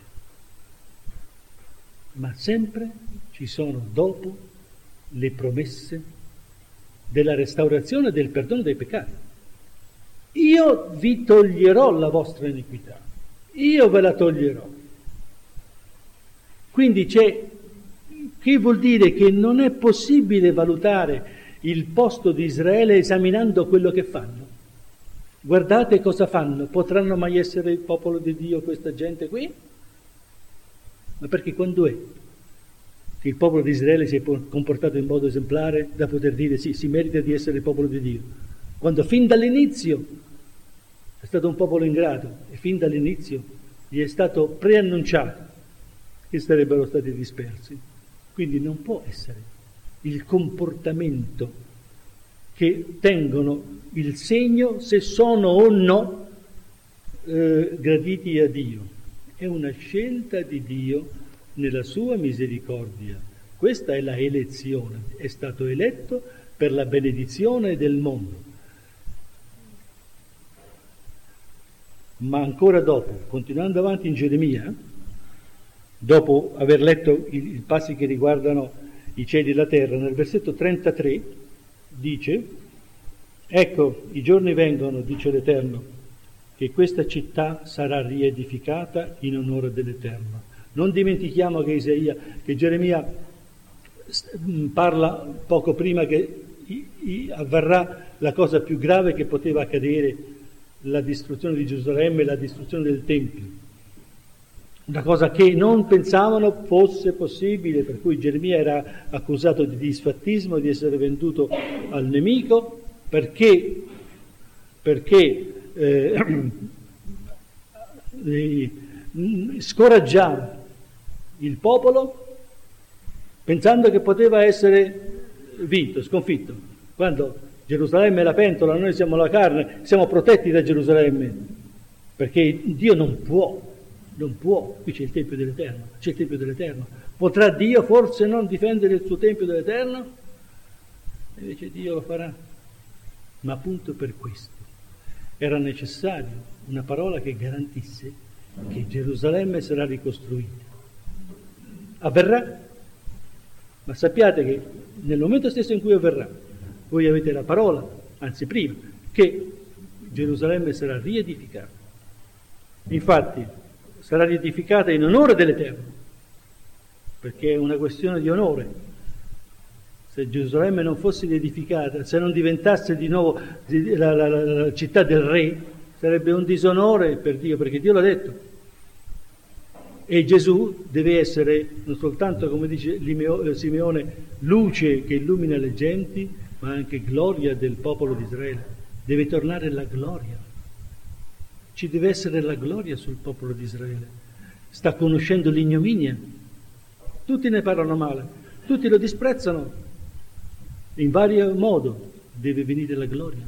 Ma sempre ci sono dopo le promesse della restaurazione e del perdono dei peccati. Io vi toglierò la vostra iniquità, io ve la toglierò. Quindi c'è, che vuol dire che non è possibile valutare il posto di Israele esaminando quello che fanno. Guardate cosa fanno, potranno mai essere il popolo di Dio questa gente qui? Ma perché quando è che il popolo di Israele si è comportato in modo esemplare da poter dire sì, si merita di essere il popolo di Dio? Quando fin dall'inizio è stato un popolo ingrato e fin dall'inizio gli è stato preannunciato che sarebbero stati dispersi. Quindi non può essere il comportamento che tengono il segno se sono o no eh, graditi a Dio. È una scelta di Dio nella sua misericordia. Questa è la elezione. È stato eletto per la benedizione del mondo. ma ancora dopo, continuando avanti in Geremia, dopo aver letto i, i passi che riguardano i cieli e la terra, nel versetto trentatré dice: ecco, i giorni vengono, dice l'Eterno, che questa città sarà riedificata in onore dell'Eterno. Non dimentichiamo che Isaia, che Geremia parla poco prima che avverrà la cosa più grave che poteva accadere, la distruzione di Gerusalemme e la distruzione del Tempio. Una cosa che non pensavano fosse possibile, per cui Geremia era accusato di disfattismo, di essere venduto al nemico, perché, perché eh, scoraggiava il popolo pensando che poteva essere vinto, sconfitto. Quando Gerusalemme è la pentola, noi siamo la carne, siamo protetti da Gerusalemme, perché Dio non può, non può, qui c'è il Tempio dell'Eterno, c'è il Tempio dell'Eterno. Potrà Dio forse non difendere il suo Tempio dell'Eterno? Invece Dio lo farà. Ma appunto per questo era necessario una parola che garantisse che Gerusalemme sarà ricostruita. Avverrà, ma sappiate che nel momento stesso in cui avverrà, voi avete la parola, anzi prima, che Gerusalemme sarà riedificata. Infatti sarà riedificata in onore dell'Eterno, perché è una questione di onore. Se Gerusalemme non fosse riedificata, se non diventasse di nuovo la, la, la, la città del re, sarebbe un disonore per Dio, perché Dio l'ha detto. E Gesù deve essere non soltanto, come dice Simeone, luce che illumina le genti, ma anche gloria del popolo di Israele. Deve tornare la gloria. Ci deve essere la gloria sul popolo di Israele. Sta conoscendo l'ignominia. Tutti ne parlano male, tutti lo disprezzano. In vario modo deve venire la gloria.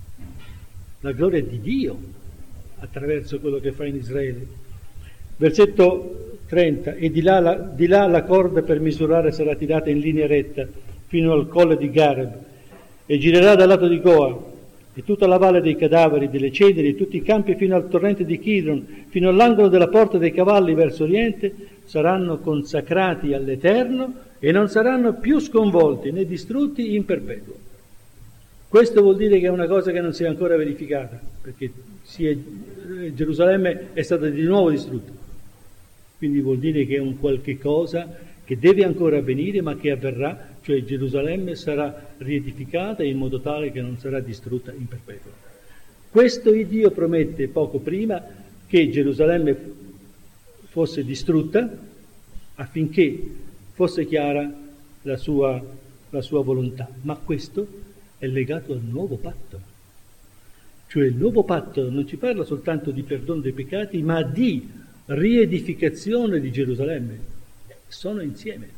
La gloria di Dio attraverso quello che fa in Israele. Versetto trenta: e di là, la, di là la corda per misurare sarà tirata in linea retta fino al colle di Gareb, e girerà dal lato di Goa, e tutta la valle dei cadaveri, delle ceneri, e tutti i campi fino al torrente di Kidron, fino all'angolo della porta dei cavalli verso oriente, saranno consacrati all'Eterno e non saranno più sconvolti né distrutti in perpetuo. Questo vuol dire che è una cosa che non si è ancora verificata, perché si è, Gerusalemme è stata di nuovo distrutta. Quindi vuol dire che è un qualche cosa che deve ancora avvenire, ma che avverrà, cioè Gerusalemme sarà riedificata in modo tale che non sarà distrutta in perpetuo. Questo il Dio promette poco prima che Gerusalemme fosse distrutta affinché fosse chiara la sua, la sua volontà. Ma questo è legato al nuovo patto. Cioè il nuovo patto non ci parla soltanto di perdono dei peccati, ma di riedificazione di Gerusalemme. Sono insieme.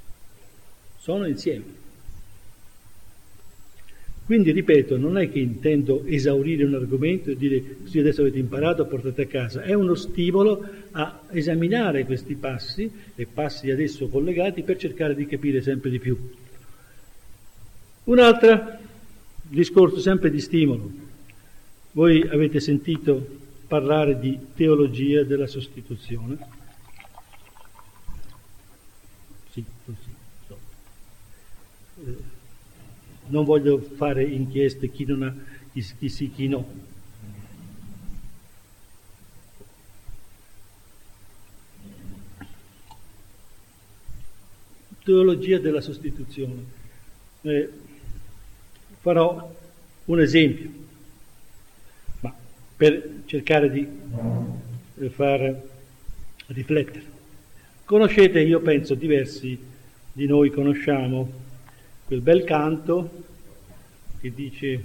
Sono insieme. Quindi, ripeto, non è che intendo esaurire un argomento e dire sì, adesso avete imparato, portate a casa. È uno stimolo a esaminare questi passi, e passi adesso collegati, per cercare di capire sempre di più. Un altro discorso sempre di stimolo. Voi avete sentito parlare di teologia della sostituzione? Sì, così. So. Eh, non voglio fare inchieste chi non ha, chi, chi sì, chi no. Teologia della sostituzione. Eh, farò un esempio, ma per cercare di eh, far riflettere. Conoscete, io penso diversi di noi conosciamo quel bel canto che dice: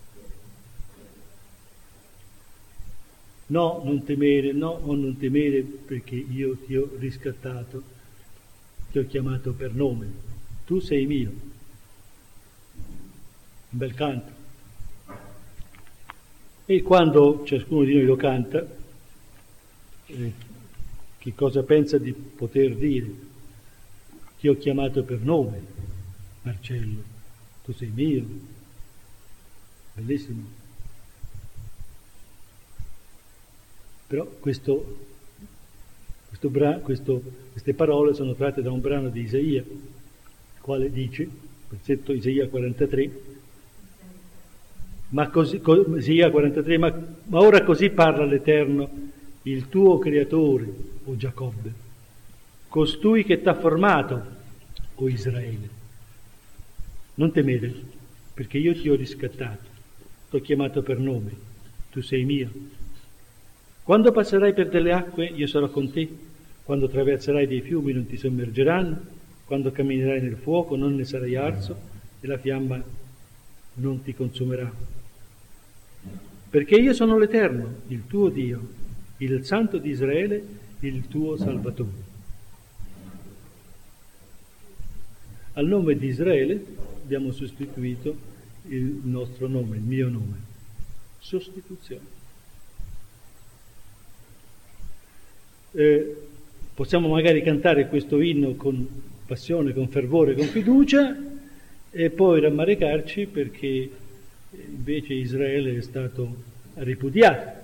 no, non temere, no, o non temere, perché io ti ho riscattato, ti ho chiamato per nome, tu sei mio. Un bel canto. E quando ciascuno di noi lo canta, eh, che cosa pensa di poter dire? Ti ho chiamato per nome, Marcello, tu sei mio. Bellissimo. Però questo, questo bra, questo, queste parole sono tratte da un brano di Isaia, il quale dice, versetto Isaia quarantatré, ma così, co, Isaia quarantatré, ma, ma ora così parla l'Eterno, il tuo creatore, o Giacobbe, costui che t'ha formato, o Israele. Non temere, perché io ti ho riscattato, t'ho chiamato per nome, tu sei mio. Quando passerai per delle acque, io sarò con te. Quando attraverserai dei fiumi, non ti sommergeranno. Quando camminerai nel fuoco, non ne sarai arso, e la fiamma non ti consumerà. Perché io sono l'Eterno, il tuo Dio, il Santo di Israele, il tuo Salvatore. Al nome di Israele abbiamo sostituito il nostro nome, il mio nome. Sostituzione. Eh, possiamo magari cantare questo inno con passione, con fervore, con fiducia e poi rammaricarci perché invece Israele è stato ripudiato.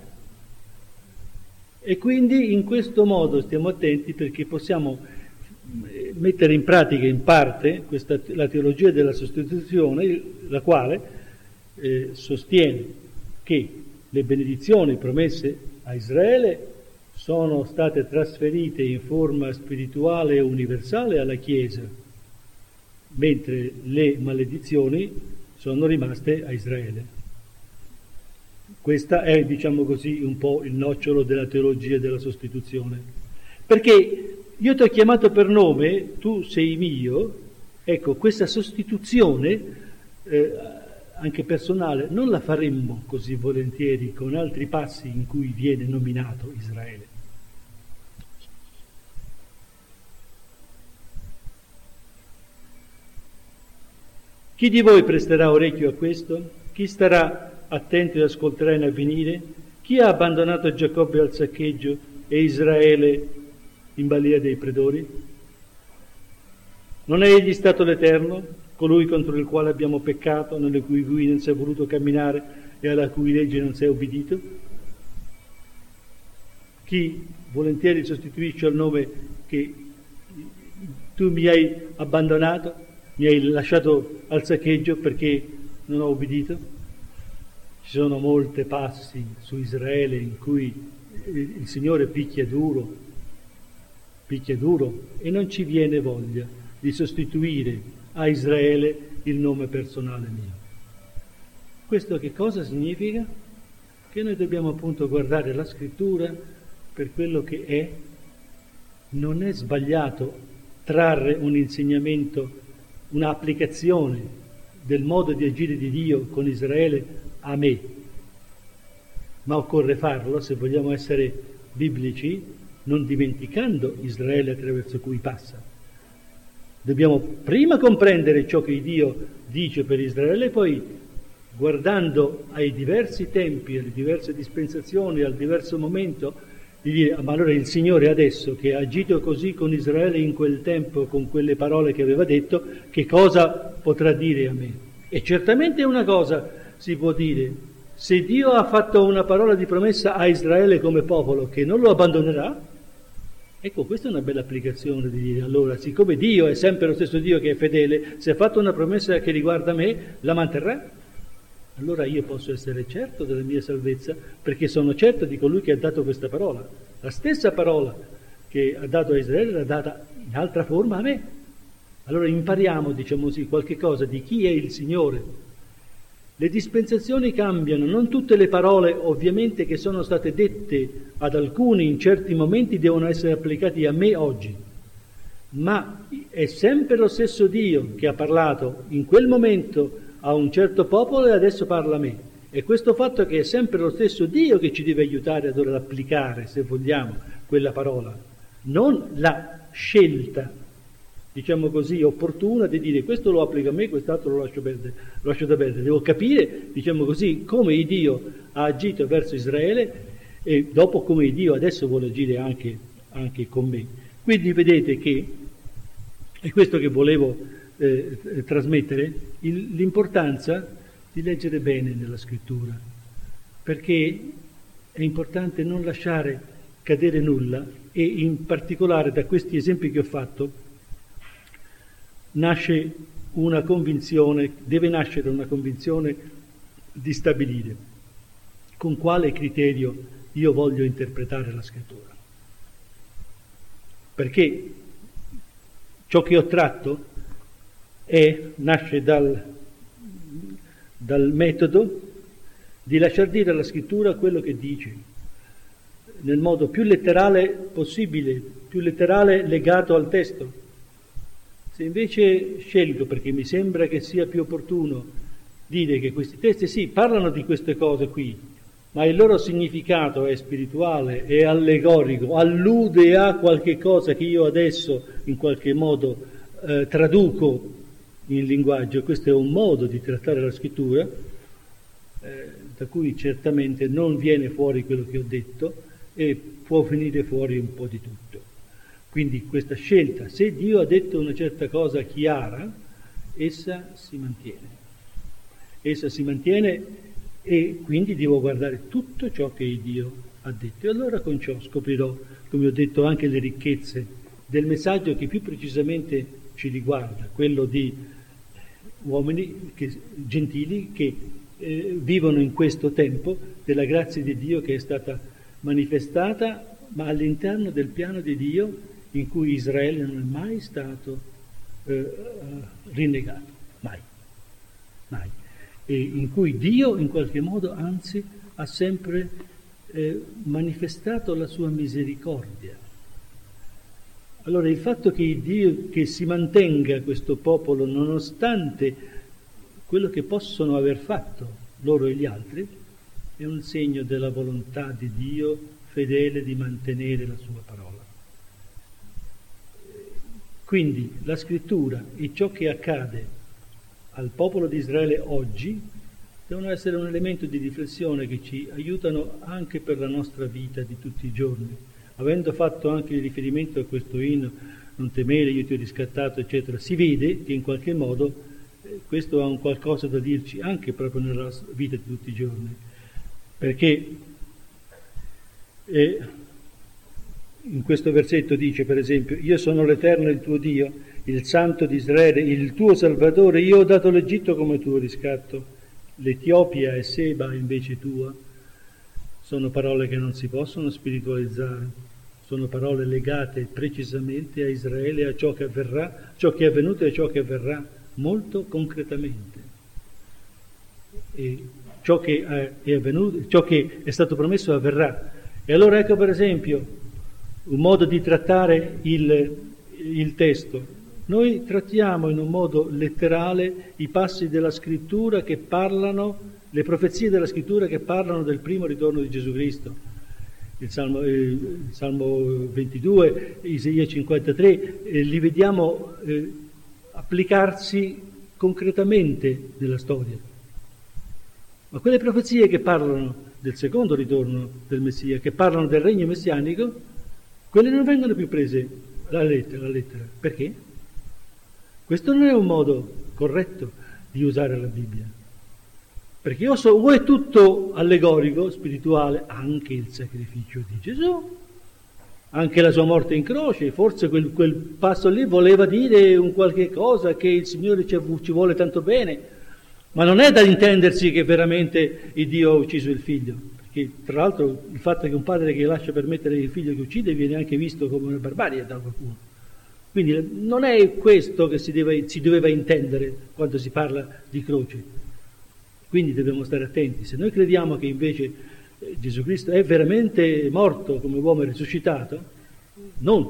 E quindi in questo modo stiamo attenti perché possiamo mettere in pratica in parte questa, la teologia della sostituzione, la quale eh, sostiene che le benedizioni promesse a Israele sono state trasferite in forma spirituale e universale alla Chiesa, mentre le maledizioni sono rimaste a Israele. Questa è, diciamo così, un po' il nocciolo della teologia della sostituzione. Perché io ti ho chiamato per nome, tu sei mio, ecco, questa sostituzione, eh, anche personale, non la faremmo così volentieri con altri passi in cui viene nominato Israele. Chi di voi presterà orecchio a questo? Chi starà attento e ascolterà in avvenire? Chi ha abbandonato Giacobbe al saccheggio e Israele in balia dei predoni? Non è egli stato l'Eterno, colui contro il quale abbiamo peccato, nelle cui guide non si è voluto camminare e alla cui legge non si è obbedito? Chi volentieri sostituisce al nome che tu mi hai abbandonato, mi hai lasciato al saccheggio perché non ho obbedito? Ci sono molte passi su Israele in cui il Signore picchia duro, picchia duro e non ci viene voglia di sostituire a Israele il nome personale mio. Questo che cosa significa? Che noi dobbiamo appunto guardare la Scrittura per quello che è. Non è sbagliato trarre un insegnamento, un'applicazione del modo di agire di Dio con Israele a me, ma occorre farlo, se vogliamo essere biblici, non dimenticando Israele attraverso cui passa. Dobbiamo prima comprendere ciò che Dio dice per Israele e poi, guardando ai diversi tempi, alle diverse dispensazioni, al diverso momento, di dire, ah, ma allora il Signore adesso che ha agito così con Israele in quel tempo, con quelle parole che aveva detto, che cosa potrà dire a me? E certamente una cosa si può dire: se Dio ha fatto una parola di promessa a Israele come popolo che non lo abbandonerà, ecco, questa è una bella applicazione di dire, allora, siccome Dio è sempre lo stesso Dio che è fedele, se ha fatto una promessa che riguarda me, la manterrà? Allora io posso essere certo della mia salvezza, perché sono certo di colui che ha dato questa parola. La stessa parola che ha dato a Israele l'ha data in altra forma a me. Allora impariamo, diciamo così, qualche cosa di chi è il Signore. Le dispensazioni cambiano, non tutte le parole ovviamente che sono state dette ad alcuni in certi momenti devono essere applicate a me oggi, ma è sempre lo stesso Dio che ha parlato in quel momento a un certo popolo e adesso parla a me. E questo fatto che è sempre lo stesso Dio che ci deve aiutare ad applicare, se vogliamo, quella parola, non la scelta, diciamo così, opportuna di dire questo lo applica a me, quest'altro lo lascio perdere, lo lascio da perdere. Devo capire, diciamo così, come Dio ha agito verso Israele e dopo come Dio adesso vuole agire anche, anche con me. Quindi vedete che è questo che volevo Eh, eh, trasmettere, il, l'importanza di leggere bene nella Scrittura, perché è importante non lasciare cadere nulla, e in particolare da questi esempi che ho fatto nasce una convinzione, deve nascere una convinzione di stabilire con quale criterio io voglio interpretare la scrittura. Perché ciò che ho tratto è, nasce dal, dal metodo di lasciar dire alla scrittura quello che dice, nel modo più letterale possibile, più letterale legato al testo. Se invece scelgo, perché mi sembra che sia più opportuno, dire che questi testi sì, parlano di queste cose qui, ma il loro significato è spirituale, è allegorico, allude a qualche cosa che io adesso in qualche modo eh, traduco in linguaggio, questo è un modo di trattare la scrittura, eh, da cui certamente non viene fuori quello che ho detto, e può venire fuori un po' di tutto. Quindi questa scelta, se Dio ha detto una certa cosa chiara, essa si mantiene. Essa si mantiene e quindi devo guardare tutto ciò che Dio ha detto. E allora con ciò scoprirò, come ho detto, anche le ricchezze del messaggio che più precisamente ci riguarda, quello di uomini che, gentili che eh, vivono in questo tempo della grazia di Dio che è stata manifestata, ma all'interno del piano di Dio in cui Israele non è mai stato eh, rinnegato, mai, mai, e in cui Dio in qualche modo anzi ha sempre eh, manifestato la sua misericordia. Allora il fatto che Dio che si mantenga questo popolo nonostante quello che possono aver fatto loro e gli altri è un segno della volontà di Dio fedele di mantenere la sua parola. Quindi la scrittura e ciò che accade al popolo di Israele oggi devono essere un elemento di riflessione che ci aiutano anche per la nostra vita di tutti i giorni. Avendo fatto anche riferimento a questo inno, non temere, io ti ho riscattato, eccetera, si vede che in qualche modo eh, questo ha un qualcosa da dirci anche proprio nella vita di tutti i giorni. Perché eh, in questo versetto dice, per esempio, io sono l'Eterno il tuo Dio, il Santo di Israele, il tuo Salvatore, io ho dato l'Egitto come tuo riscatto, l'Etiopia è Seba invece tua. Sono parole che non si possono spiritualizzare, sono parole legate precisamente a Israele, a ciò che avverrà, ciò che è avvenuto e ciò che avverrà molto concretamente. E ciò che è avvenuto, ciò che è stato promesso avverrà. E allora ecco per esempio un modo di trattare il, il testo. Noi trattiamo in un modo letterale i passi della scrittura che parlano, le profezie della scrittura che parlano del primo ritorno di Gesù Cristo. Il Salmo, eh, il Salmo ventidue, Isaia cinquantatré, eh, li vediamo eh, applicarsi concretamente nella storia. Ma quelle profezie che parlano del secondo ritorno del Messia, che parlano del regno messianico, quelle non vengono più prese alla lettera, alla lettera. Perché? Questo non è un modo corretto di usare la Bibbia. Perché io so, o è tutto allegorico, spirituale, anche il sacrificio di Gesù, anche la sua morte in croce, forse quel, quel passo lì voleva dire un qualche cosa che il Signore ci, ci vuole tanto bene, ma non è da intendersi che veramente il Dio ha ucciso il figlio, perché tra l'altro il fatto che un padre che lascia permettere il figlio che uccide viene anche visto come una barbarie da qualcuno. Quindi non è questo che si, deve, si doveva intendere quando si parla di croce. Quindi dobbiamo stare attenti. Se noi crediamo che invece Gesù Cristo è veramente morto come uomo e risuscitato, non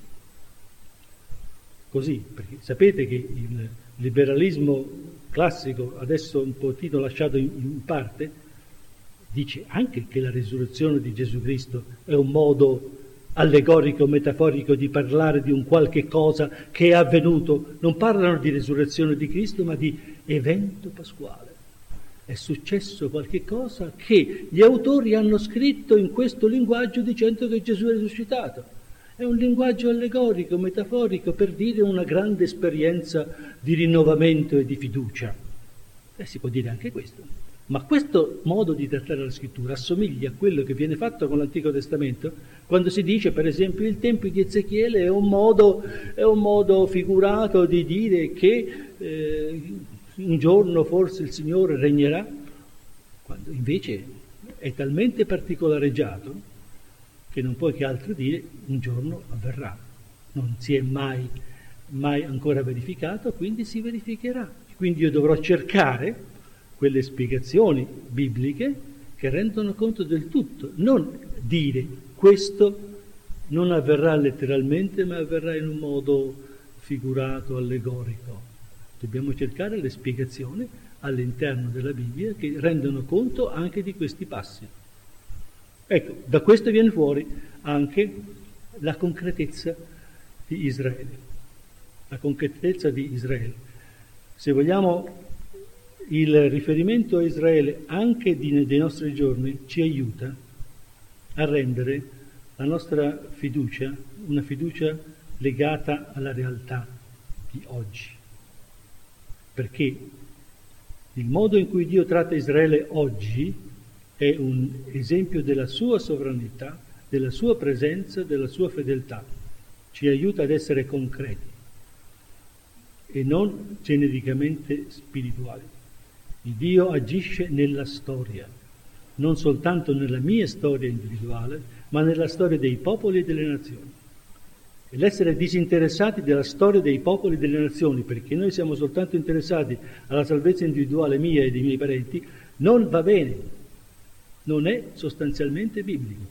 così, perché sapete che il liberalismo classico, adesso un pochino lasciato in, in parte, dice anche che la risurrezione di Gesù Cristo è un modo allegorico, metaforico di parlare di un qualche cosa che è avvenuto. Non parlano di risurrezione di Cristo, ma di evento pasquale. È successo qualche cosa che gli autori hanno scritto in questo linguaggio dicendo che Gesù è risuscitato. È un linguaggio allegorico, metaforico, per dire una grande esperienza di rinnovamento e di fiducia. E si può dire anche questo. Ma questo modo di trattare la scrittura assomiglia a quello che viene fatto con l'Antico Testamento, quando si dice, per esempio, il Tempio di Ezechiele è un modo, è un modo figurato di dire che eh, un giorno forse il Signore regnerà, quando invece è talmente particolareggiato che non puoi che altro dire un giorno avverrà. Non si è mai, mai ancora verificato, quindi si verificherà. Quindi io dovrò cercare quelle spiegazioni bibliche che rendono conto del tutto, non dire questo non avverrà letteralmente, ma avverrà in un modo figurato, allegorico. Dobbiamo cercare le spiegazioni all'interno della Bibbia che rendono conto anche di questi passi. Ecco, da questo viene fuori anche la concretezza di Israele. La concretezza di Israele. Se vogliamo, il riferimento a Israele anche di, dei nostri giorni ci aiuta a rendere la nostra fiducia una fiducia legata alla realtà di oggi. Perché il modo in cui Dio tratta Israele oggi è un esempio della sua sovranità, della sua presenza, della sua fedeltà. Ci aiuta ad essere concreti e non genericamente spirituali. Il Dio agisce nella storia, non soltanto nella mia storia individuale, ma nella storia dei popoli e delle nazioni. E l'essere disinteressati della storia dei popoli e delle nazioni, perché noi siamo soltanto interessati alla salvezza individuale mia e dei miei parenti, non va bene, non è sostanzialmente biblico.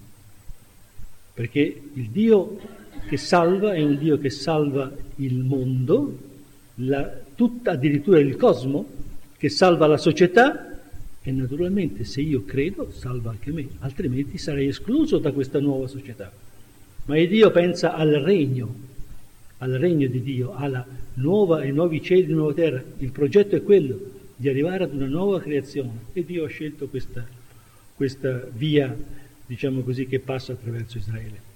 Perché il Dio che salva è un Dio che salva il mondo, la, tutta, addirittura il cosmo, che salva la società e naturalmente se io credo salva anche me, altrimenti sarei escluso da questa nuova società. Ma il Dio pensa al regno, al regno di Dio, alla nuova, ai nuovi cieli e nuova terra. Il progetto è quello di arrivare ad una nuova creazione e Dio ha scelto questa, questa via, diciamo così, che passa attraverso Israele.